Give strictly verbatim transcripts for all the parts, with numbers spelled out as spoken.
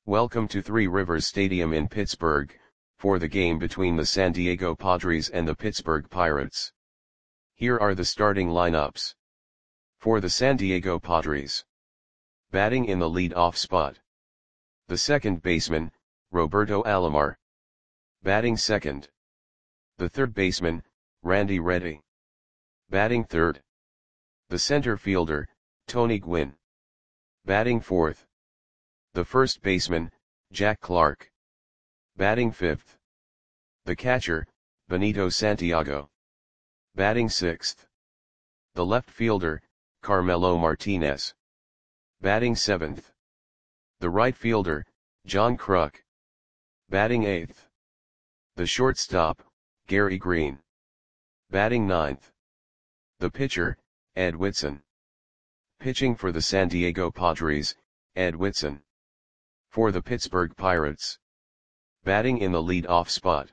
Welcome to Three Rivers Stadium in Pittsburgh, for the game between the San Diego Padres and the Pittsburgh Pirates. Here are the starting lineups. For the San Diego Padres. Batting in the lead-off spot. The second baseman, Roberto Alomar. Batting second. The third baseman, Randy Reddy. Batting third. The center fielder, Tony Gwynn. Batting fourth. The first baseman, Jack Clark. Batting fifth. The catcher, Benito Santiago. Batting sixth. The left fielder, Carmelo Martinez. Batting seventh. The right fielder, John Kruk. Batting eighth. The shortstop, Gary Green. Batting ninth. The pitcher, Ed Whitson. Pitching for the San Diego Padres, Ed Whitson. For the Pittsburgh Pirates. Batting in the lead-off spot.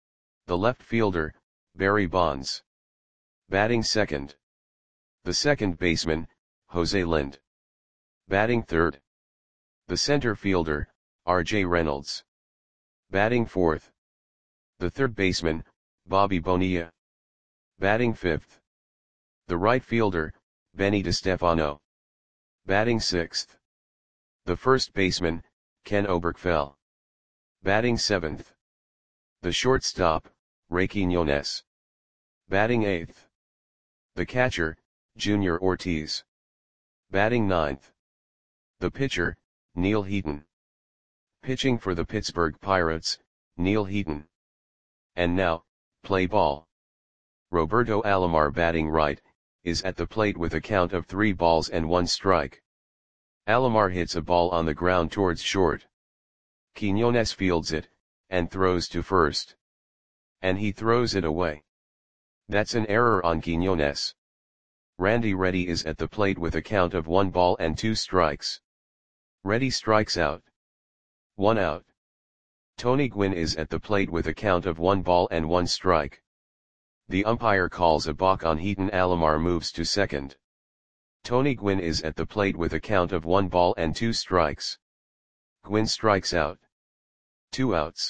The left fielder, Barry Bonds. Batting second. The second baseman, Jose Lind. Batting third. The center fielder, R J Reynolds. Batting fourth. The third baseman, Bobby Bonilla. Batting fifth. The right fielder, Benny DeStefano. Batting sixth. The first baseman, Ken Oberkfell. Batting seventh. The shortstop, Ray Quiñones. Batting eighth. The catcher, Junior Ortiz. Batting ninth. The pitcher, Neil Heaton. Pitching for the Pittsburgh Pirates, Neil Heaton. And now, play ball. Roberto Alomar batting right, is at the plate with a count of three balls and one strike. Alomar hits a ball on the ground towards short. Quiñones fields it, and throws to first. And he throws it away. That's an error on Quiñones. Randy Reddy is at the plate with a count of one ball and two strikes. Reddy strikes out. One out. Tony Gwynn is at the plate with a count of one ball and one strike. The umpire calls a balk on Heaton. Alomar moves to second. Tony Gwynn is at the plate with a count of one ball and two strikes. Gwynn strikes out. Two outs.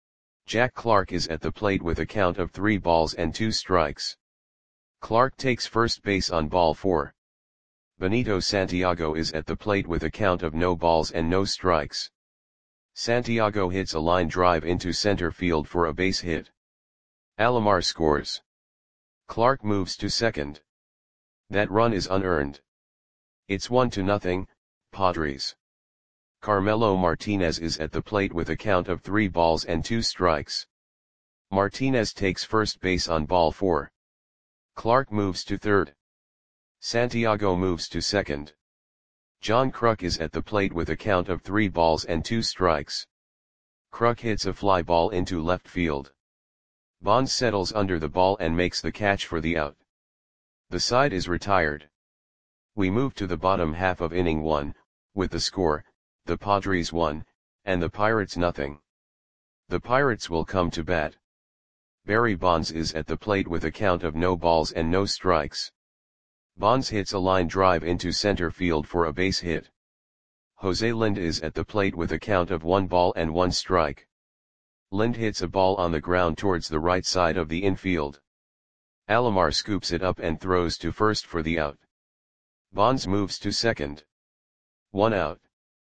Jack Clark is at the plate with a count of three balls and two strikes. Clark takes first base on ball four. Benito Santiago is at the plate with a count of no balls and no strikes. Santiago hits a line drive into center field for a base hit. Alomar scores. Clark moves to second. That run is unearned. It's one to nothing, Padres. Carmelo Martinez is at the plate with a count of three balls and two strikes. Martinez takes first base on ball four. Clark moves to third. Santiago moves to second. John Kruk is at the plate with a count of three balls and two strikes. Kruk hits a fly ball into left field. Bonds settles under the ball and makes the catch for the out. The side is retired. We move to the bottom half of inning one, with the score, the Padres one, and the Pirates nothing. The Pirates will come to bat. Barry Bonds is at the plate with a count of no balls and no strikes. Bonds hits a line drive into center field for a base hit. Jose Lind is at the plate with a count of one ball and one strike. Lind hits a ball on the ground towards the right side of the infield. Alomar scoops it up and throws to first for the out. Bonds moves to second. One out.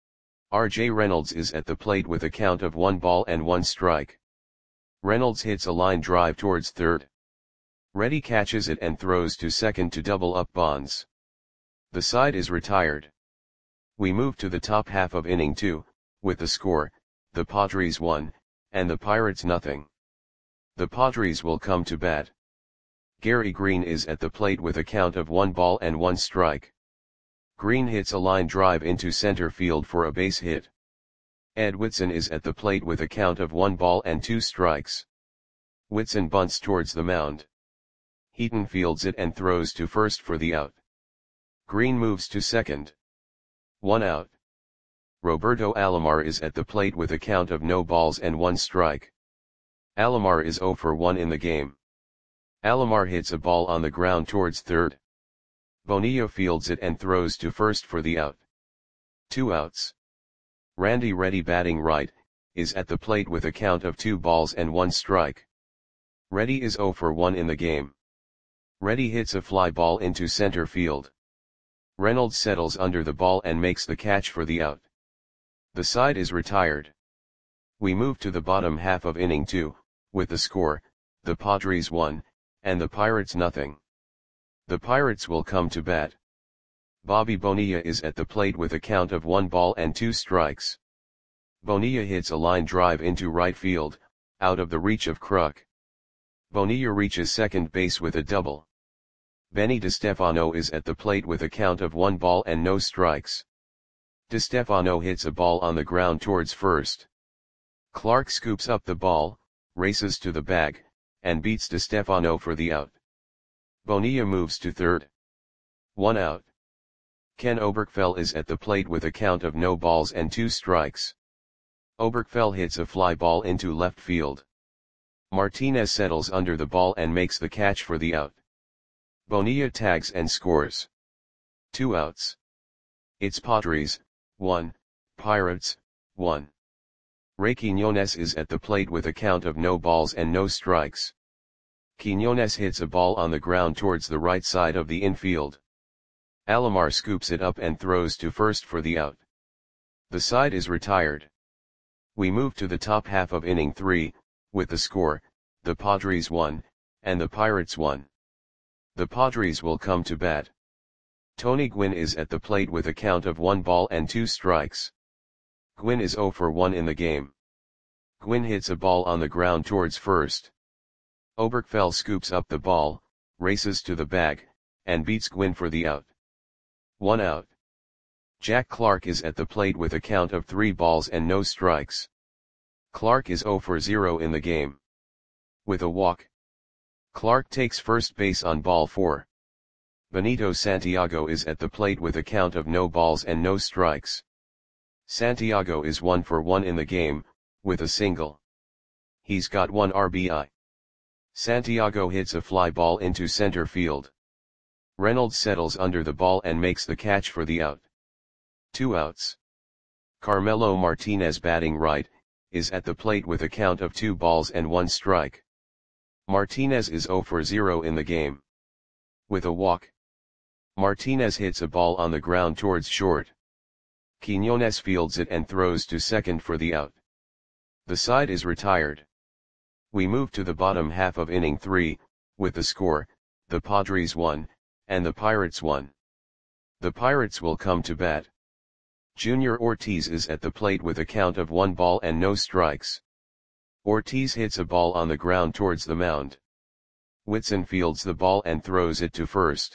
R J Reynolds is at the plate with a count of one ball and one strike. Reynolds hits a line drive towards third. Reddy catches it and throws to second to double up Bonds. The side is retired. We move to the top half of inning two, with the score, the Padres one, and the Pirates nothing. The Padres will come to bat. Gary Green is at the plate with a count of one ball and one strike. Green hits a line drive into center field for a base hit. Ed Whitson is at the plate with a count of one ball and two strikes. Whitson bunts towards the mound. Heaton fields it and throws to first for the out. Green moves to second. One out. Roberto Alomar is at the plate with a count of no balls and one strike. Alomar is zero for one in the game. Alomar hits a ball on the ground towards third. Bonilla fields it and throws to first for the out. Two outs. Randy Reddy batting right, is at the plate with a count of two balls and one strike. Reddy is zero for one in the game. Reddy hits a fly ball into center field. Reynolds settles under the ball and makes the catch for the out. The side is retired. We move to the bottom half of inning two, with the score, the Padres one, and the Pirates nothing. The Pirates will come to bat. Bobby Bonilla is at the plate with a count of one ball and two strikes. Bonilla hits a line drive into right field, out of the reach of Kruk. Bonilla reaches second base with a double. Benny DeStefano is at the plate with a count of one ball and no strikes. DeStefano hits a ball on the ground towards first. Clark scoops up the ball, races to the bag, and beats DeStefano for the out. Bonilla moves to third. One out. Ken Oberkfell is at the plate with a count of no balls and two strikes. Oberkfell hits a fly ball into left field. Martinez settles under the ball and makes the catch for the out. Bonilla tags and scores. Two outs. It's Padres, one, Pirates, one. Ray Quiñones is at the plate with a count of no balls and no strikes. Quiñones hits a ball on the ground towards the right side of the infield. Alomar scoops it up and throws to first for the out. The side is retired. We move to the top half of inning three, with the score, the Padres one, and the Pirates one. The Padres will come to bat. Tony Gwynn is at the plate with a count of one ball and two strikes. Gwynn is zero for one in the game. Gwynn hits a ball on the ground towards first. Oberkfell scoops up the ball, races to the bag, and beats Gwynn for the out. One out. Jack Clark is at the plate with a count of three balls and no strikes. Clark is zero for zero in the game. With a walk, Clark takes first base on ball four. Benito Santiago is at the plate with a count of no balls and no strikes. Santiago is one for one in the game, with a single. He's got one R B I. Santiago hits a fly ball into center field. Reynolds settles under the ball and makes the catch for the out. Two outs. Carmelo Martinez batting right, is at the plate with a count of two balls and one strike. Martinez is zero for zero in the game. With a walk, Martinez hits a ball on the ground towards short. Quiñones fields it and throws to second for the out. The side is retired. We move to the bottom half of inning three, with the score, the Padres one, and the Pirates one. The Pirates will come to bat. Junior Ortiz is at the plate with a count of one ball and no strikes. Ortiz hits a ball on the ground towards the mound. Whitson fields the ball and throws it to first.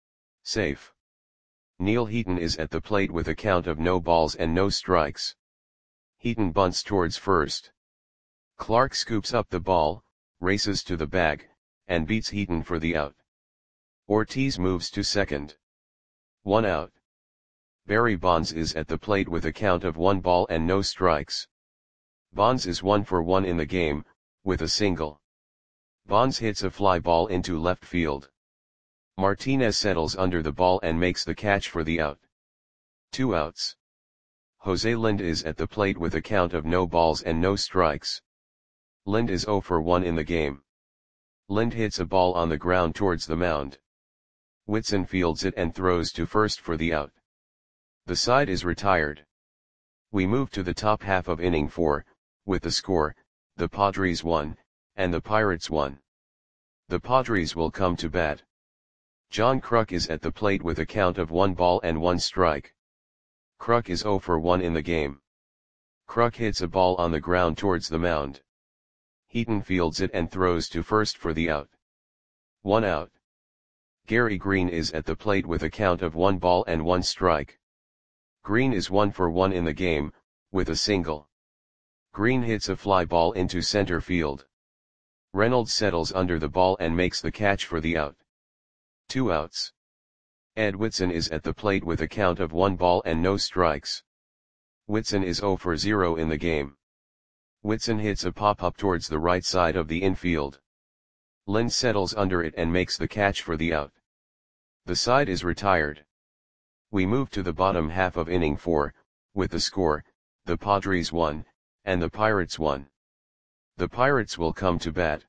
Safe. Neil Heaton is at the plate with a count of no balls and no strikes. Heaton bunts towards first. Clark scoops up the ball, races to the bag, and beats Heaton for the out. Ortiz moves to second. One out. Barry Bonds is at the plate with a count of one ball and no strikes. Bonds is one for one in the game, with a single. Bonds hits a fly ball into left field. Martinez settles under the ball and makes the catch for the out. Two outs. Jose Lind is at the plate with a count of no balls and no strikes. Lind is zero for one in the game. Lind hits a ball on the ground towards the mound. Whitson fields it and throws to first for the out. The side is retired. We move to the top half of inning four, with the score, the Padres one, and the Pirates one. The Padres will come to bat. John Kruk is at the plate with a count of one ball and one strike. Kruk is zero for one in the game. Kruk hits a ball on the ground towards the mound. Heaton fields it and throws to first for the out. One out. Gary Green is at the plate with a count of one ball and one strike. Green is one for one in the game, with a single. Green hits a fly ball into center field. Reynolds settles under the ball and makes the catch for the out. Two outs. Ed Whitson is at the plate with a count of one ball and no strikes. Whitson is zero for zero in the game. Whitson hits a pop-up towards the right side of the infield. Lind settles under it and makes the catch for the out. The side is retired. We move to the bottom half of inning four, with the score, the Padres one, and the Pirates one. The Pirates will come to bat.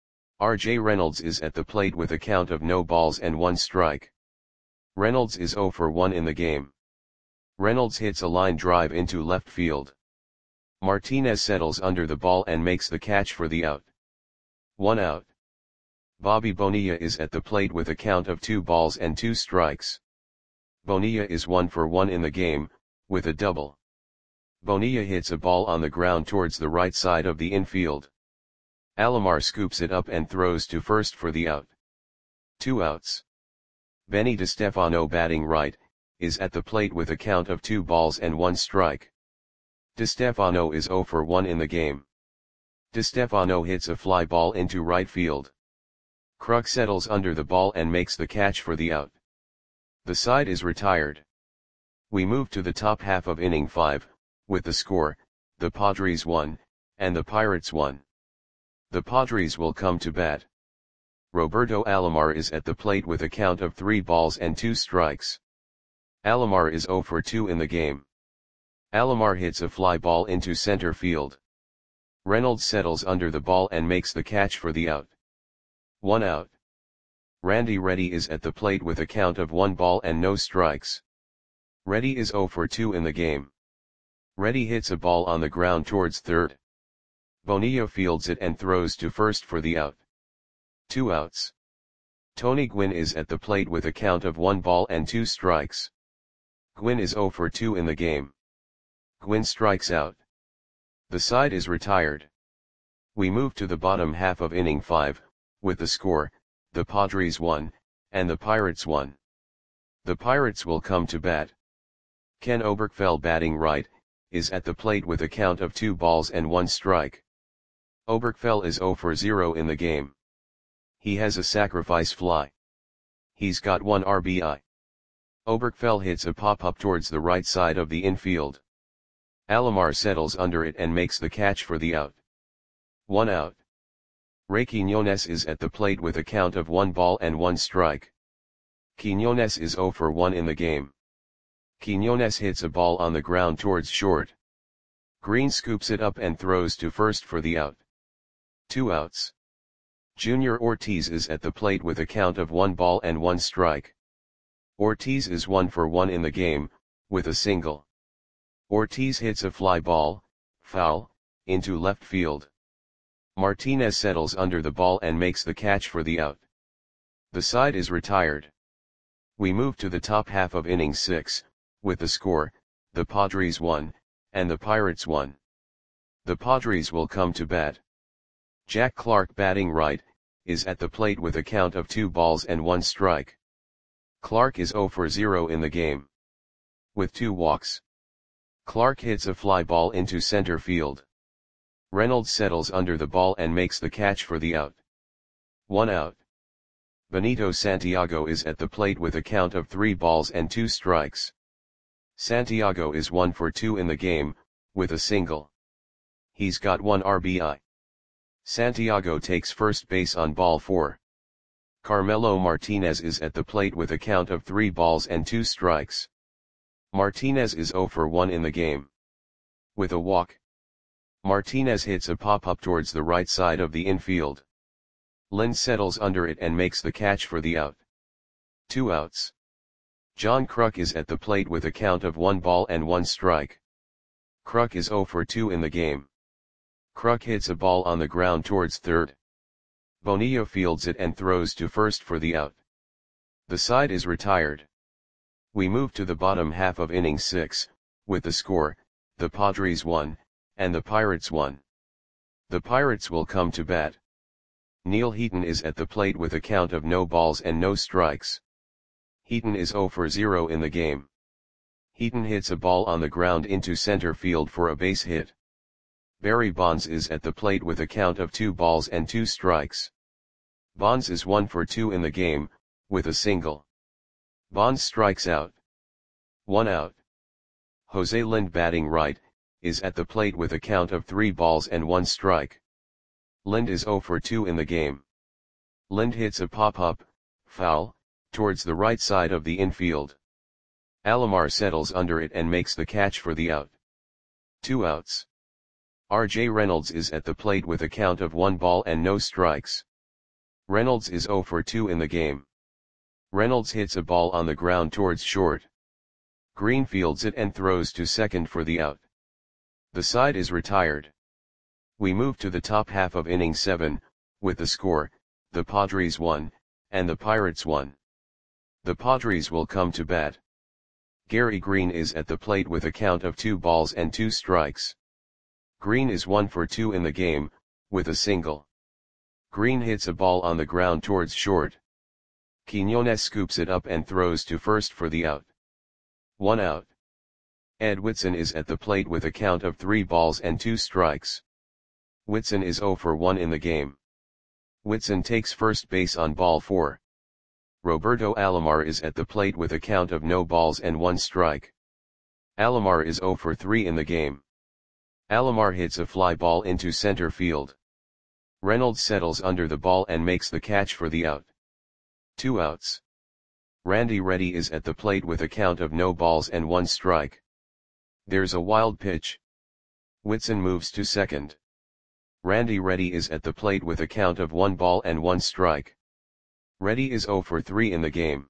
R J Reynolds is at the plate with a count of no balls and one strike. Reynolds is zero for one in the game. Reynolds hits a line drive into left field. Martinez settles under the ball and makes the catch for the out. One out. Bobby Bonilla is at the plate with a count of two balls and two strikes. Bonilla is one for one in the game, with a double. Bonilla hits a ball on the ground towards the right side of the infield. Alomar scoops it up and throws to first for the out. Two outs. Benny DeStefano, batting right, is at the plate with a count of two balls and one strike. DeStefano is zero for one in the game. DeStefano hits a fly ball into right field. Kruk settles under the ball and makes the catch for the out. The side is retired. We move to the top half of inning five, with the score, the Padres one, and the Pirates one. The Padres will come to bat. Roberto Alomar is at the plate with a count of three balls and two strikes. Alomar is zero for two in the game. Alomar hits a fly ball into center field. Reynolds settles under the ball and makes the catch for the out. One out. Randy Reddy is at the plate with a count of one ball and no strikes. Reddy is zero for two in the game. Reddy hits a ball on the ground towards third. Bonilla fields it and throws to first for the out. Two outs. Tony Gwynn is at the plate with a count of one ball and two strikes. Gwynn is zero for two in the game. Gwynn strikes out. The side is retired. We move to the bottom half of inning five, with the score, the Padres one, and the Pirates one. The Pirates will come to bat. Ken Oberkfell, batting right, is at the plate with a count of two balls and one strike. Oberkfell is zero for zero in the game. He has a sacrifice fly. He's got one R B I. Oberkfell hits a pop-up towards the right side of the infield. Alomar settles under it and makes the catch for the out. One out. Ray Quinones is at the plate with a count of one ball and one strike. Quinones is zero for one in the game. Quinones hits a ball on the ground towards short. Green scoops it up and throws to first for the out. Two outs. Junior Ortiz is at the plate with a count of one ball and one strike. Ortiz is one for one in the game, with a single. Ortiz hits a fly ball, foul, into left field. Martinez settles under the ball and makes the catch for the out. The side is retired. We move to the top half of inning six, with the score, the Padres one, and the Pirates one. The Padres will come to bat. Jack Clark, batting right, is at the plate with a count of two balls and one strike. Clark is zero for zero in the game. With two walks. Clark hits a fly ball into center field. Reynolds settles under the ball and makes the catch for the out. One out. Benito Santiago is at the plate with a count of three balls and two strikes. Santiago is one for two in the game, with a single. He's got one R B I. Santiago takes first base on ball four. Carmelo Martinez is at the plate with a count of three balls and two strikes. Martinez is zero for one in the game. With a walk. Martinez hits a pop-up towards the right side of the infield. Lind settles under it and makes the catch for the out. Two outs. John Kruk is at the plate with a count of one ball and one strike. Kruk is zero for two in the game. Kruk hits a ball on the ground towards third. Bonilla fields it and throws to first for the out. The side is retired. We move to the bottom half of inning six, with the score, the Padres one, and the Pirates one. The Pirates will come to bat. Neil Heaton is at the plate with a count of no balls and no strikes. Heaton is zero for zero in the game. Heaton hits a ball on the ground into center field for a base hit. Barry Bonds is at the plate with a count of two balls and two strikes. Bonds is one for two in the game, with a single. Bonds strikes out. One out. Jose Lind, batting right, is at the plate with a count of three balls and one strike. Lind is zero for two in the game. Lind hits a pop-up, foul, towards the right side of the infield. Alomar settles under it and makes the catch for the out. Two outs. R J Reynolds is at the plate with a count of one ball and no strikes. Reynolds is zero for two in the game. Reynolds hits a ball on the ground towards short. Green fields it and throws to second for the out. The side is retired. We move to the top half of inning seven, with the score, the Padres won, and the Pirates won. The Padres will come to bat. Gary Green is at the plate with a count of two balls and two strikes. Green is one for two in the game, with a single. Green hits a ball on the ground towards short. Quiñones scoops it up and throws to first for the out. One out. Ed Whitson is at the plate with a count of three balls and two strikes. Whitson is zero for one in the game. Whitson takes first base on ball four. Roberto Alomar is at the plate with a count of no balls and one strike. Alomar is zero for three in the game. Alomar hits a fly ball into center field. Reynolds settles under the ball and makes the catch for the out. Two outs. Randy Reddy is at the plate with a count of no balls and one strike. There's a wild pitch. Whitson moves to second. Randy Reddy is at the plate with a count of one ball and one strike. Reddy is zero for three in the game.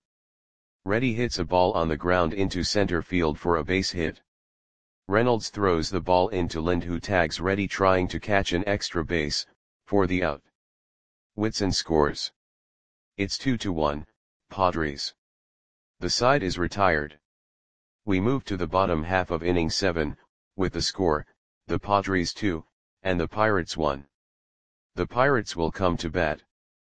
Reddy hits a ball on the ground into center field for a base hit. Reynolds throws the ball into Lind, who tags Reddy trying to catch an extra base, for the out. Whitson scores. It's two to one, Padres. The side is retired. We move to the bottom half of inning seven, with the score, the Padres two, and the Pirates one. The Pirates will come to bat.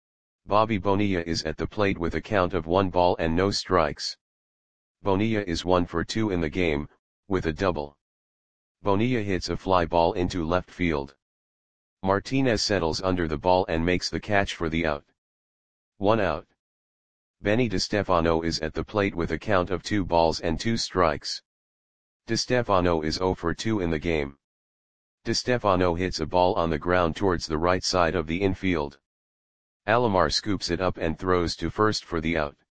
Bobby Bonilla is at the plate with a count of one ball and no strikes. Bonilla is one for two in the game, with a double. Bonilla hits a fly ball into left field. Martinez settles under the ball and makes the catch for the out. One out. Benny DeStefano is at the plate with a count of two balls and two strikes. DeStefano is zero for two in the game. DeStefano hits a ball on the ground towards the right side of the infield. Alomar scoops it up and throws to first for the out.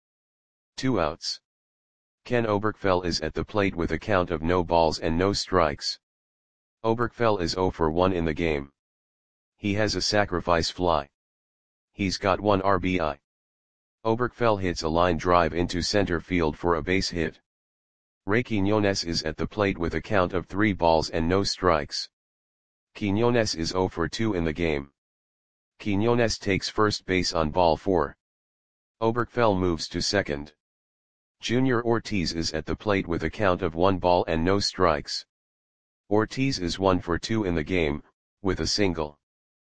Two outs. Ken Oberkfell is at the plate with a count of no balls and no strikes. Oberkfell is zero for one in the game. He has a sacrifice fly. He's got one R B I. Oberkfell hits a line drive into center field for a base hit. Ray Quiñones is at the plate with a count of three balls and no strikes. Quiñones is zero for two in the game. Quiñones takes first base on ball four. Oberkfell moves to second. Junior Ortiz is at the plate with a count of one ball and no strikes. Ortiz is one for two in the game, with a single.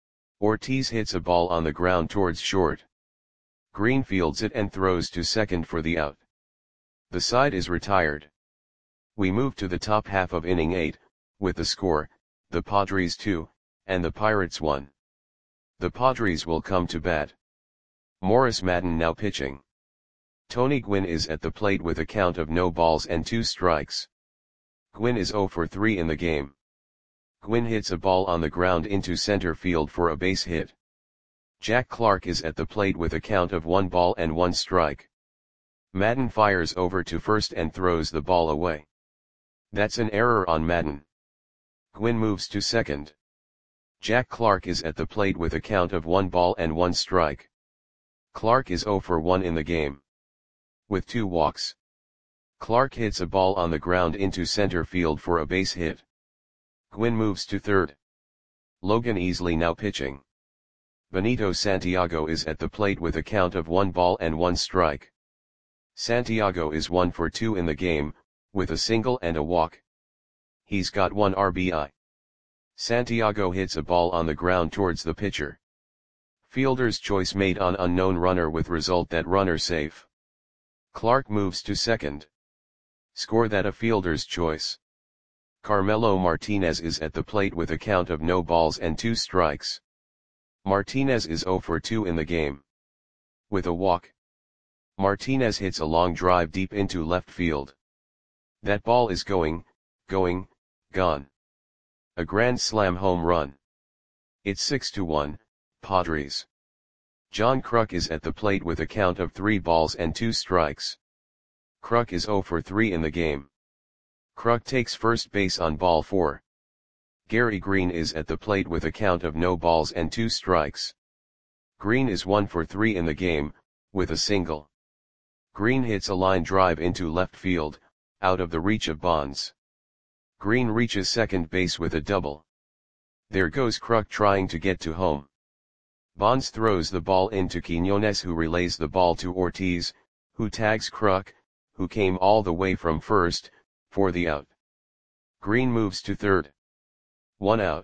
Ortiz hits a ball on the ground towards short. Green fields it and throws to second for the out. The side is retired. We move to the top half of inning eight, with the score, the Padres two, and the Pirates one. The Padres will come to bat. Morris Madden now pitching. Tony Gwynn is at the plate with a count of no balls and two strikes. Gwynn is zero for three in the game. Gwynn hits a ball on the ground into center field for a base hit. Jack Clark is at the plate with a count of one ball and one strike. Madden fires over to first and throws the ball away. That's an error on Madden. Gwynn moves to second. Jack Clark is at the plate with a count of one ball and one strike. Clark is zero for one in the game. With two walks. Clark hits a ball on the ground into center field for a base hit. Gwynn moves to third. Logan Easley now pitching. Benito Santiago is at the plate with a count of one ball and one strike. Santiago is one for two in the game, with a single and a walk. He's got one R B I. Santiago hits a ball on the ground towards the pitcher. Fielder's choice made on unknown runner with result that runner safe. Clark moves to second. Score that a fielder's choice. Carmelo Martinez is at the plate with a count of no balls and two strikes. Martinez is zero for two in the game. With a walk. Martinez hits a long drive deep into left field. That ball is going, going, gone. A grand slam home run. It's six to one, Padres. John Kruk is at the plate with a count of three balls and two strikes. Kruk is zero for three in the game. Kruk takes first base on ball four. Gary Green is at the plate with a count of no balls and two strikes. Green is one for three in the game, with a single. Green hits a line drive into left field, out of the reach of Bonds. Green reaches second base with a double. There goes Kruk trying to get to home. Bonds throws the ball into Quiñones, who relays the ball to Ortiz, who tags Kruk, who came all the way from first, for the out. Green moves to third. One out.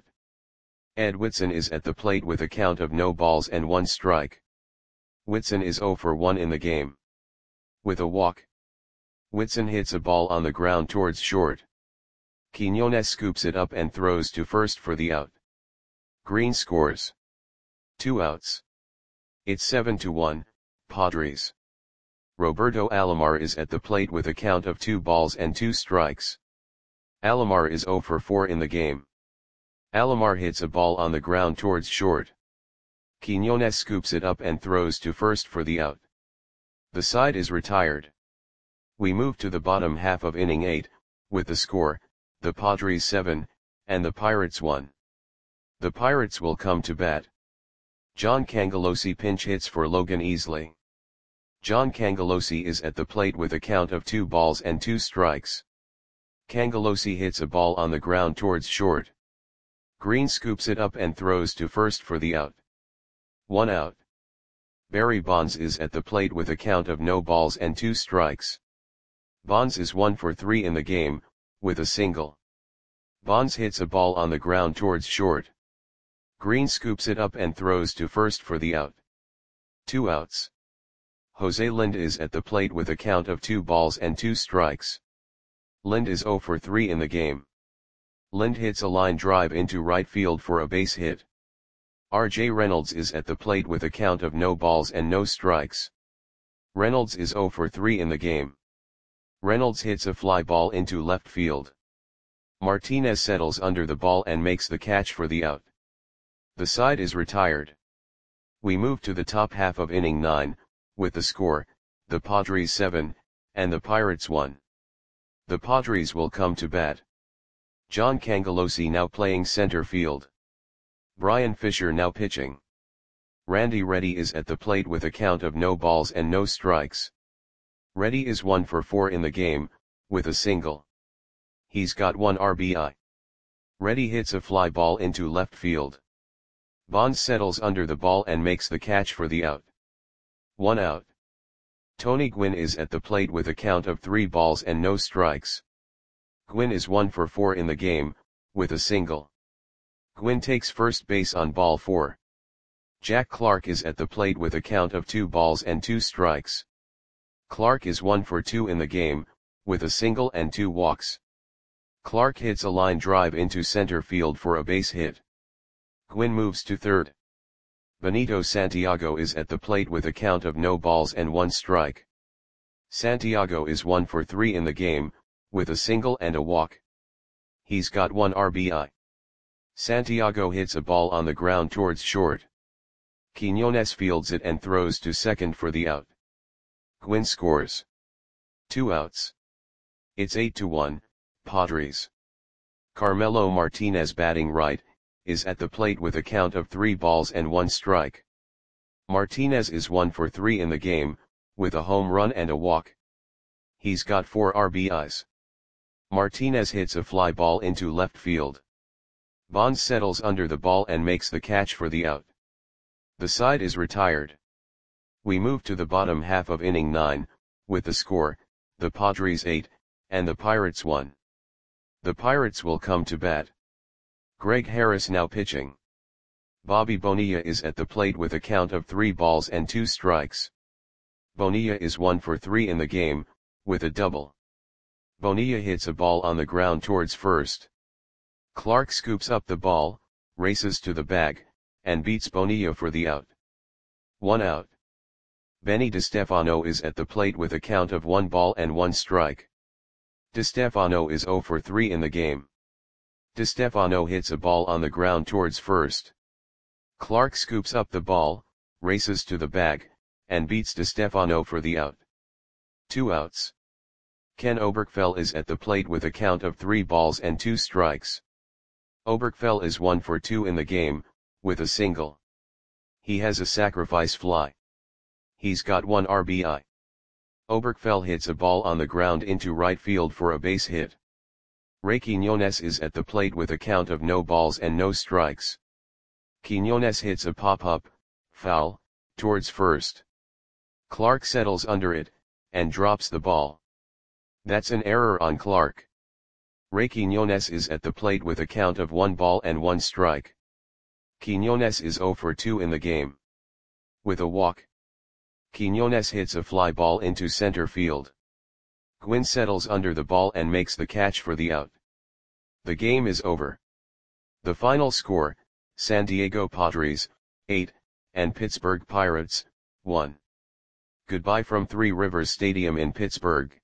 Ed Whitson is at the plate with a count of no balls and one strike. Whitson is zero for one in the game. With a walk. Whitson hits a ball on the ground towards short. Quiñones scoops it up and throws to first for the out. Green scores. Two outs. It's seven to one, Padres. Roberto Alomar is at the plate with a count of two balls and two strikes. Alomar is zero for four in the game. Alomar hits a ball on the ground towards short. Quiñones scoops it up and throws to first for the out. The side is retired. We move to the bottom half of inning eight, with the score, the Padres seven, and the Pirates one. The Pirates will come to bat. John Cangelosi pinch hits for Logan Easley. John Cangelosi is at the plate with a count of two balls and two strikes. Cangelosi hits a ball on the ground towards short. Green scoops it up and throws to first for the out. One out. Barry Bonds is at the plate with a count of no balls and two strikes. Bonds is one for three in the game, with a single. Bonds hits a ball on the ground towards short. Green scoops it up and throws to first for the out. Two outs. Jose Lind is at the plate with a count of two balls and two strikes. Lind is zero for three in the game. Lind hits a line drive into right field for a base hit. R J Reynolds is at the plate with a count of no balls and no strikes. Reynolds is zero for three in the game. Reynolds hits a fly ball into left field. Martinez settles under the ball and makes the catch for the out. The side is retired. We move to the top half of inning nine, with the score, the Padres seven, and the Pirates one. The Padres will come to bat. John Cangelosi now playing center field. Brian Fisher now pitching. Randy Reddy is at the plate with a count of no balls and no strikes. Reddy is one for four in the game, with a single. He's got one R B I. Reddy hits a fly ball into left field. Bonds settles under the ball and makes the catch for the out. One out. Tony Gwynn is at the plate with a count of three balls and no strikes. Gwynn is one for four in the game, with a single. Gwynn takes first base on ball four. Jack Clark is at the plate with a count of two balls and two strikes. Clark is one for two in the game, with a single and two walks. Clark hits a line drive into center field for a base hit. Gwynn moves to third. Benito Santiago is at the plate with a count of no balls and one strike. Santiago is one for three in the game, with a single and a walk. He's got one R B I. Santiago hits a ball on the ground towards short. Quiñones fields it and throws to second for the out. Gwynn scores. Two outs. It's eight to one, Padres. Carmelo Martinez, batting right, is at the plate with a count of three balls and one strike. Martinez is one for three in the game, with a home run and a walk. He's got four R B Is. Martinez hits a fly ball into left field. Bonds settles under the ball and makes the catch for the out. The side is retired. We move to the bottom half of inning nine, with the score, the Padres eight, and the Pirates one. The Pirates will come to bat. Greg Harris now pitching. Bobby Bonilla is at the plate with a count of three balls and two strikes. Bonilla is one for three in the game, with a double. Bonilla hits a ball on the ground towards first. Clark scoops up the ball, races to the bag, and beats Bonilla for the out. One out. Benny DeStefano is at the plate with a count of one ball and one strike. DeStefano is zero for three in the game. DeStefano hits a ball on the ground towards first. Clark scoops up the ball, races to the bag, and beats DeStefano for the out. Two outs. Ken Oberkfell is at the plate with a count of three balls and two strikes. Oberkfell is one for two in the game, with a single. He has a sacrifice fly. He's got one R B I. Oberkfell hits a ball on the ground into right field for a base hit. Ray Quiñones is at the plate with a count of no balls and no strikes. Quiñones hits a pop-up, foul, towards first. Clark settles under it, and drops the ball. That's an error on Clark. Ray Quiñones is at the plate with a count of one ball and one strike. Quiñones is zero for two in the game. With a walk, Quiñones hits a fly ball into center field. Gwynn settles under the ball and makes the catch for the out. The game is over. The final score, San Diego Padres, eight, and Pittsburgh Pirates, one. Goodbye from Three Rivers Stadium in Pittsburgh.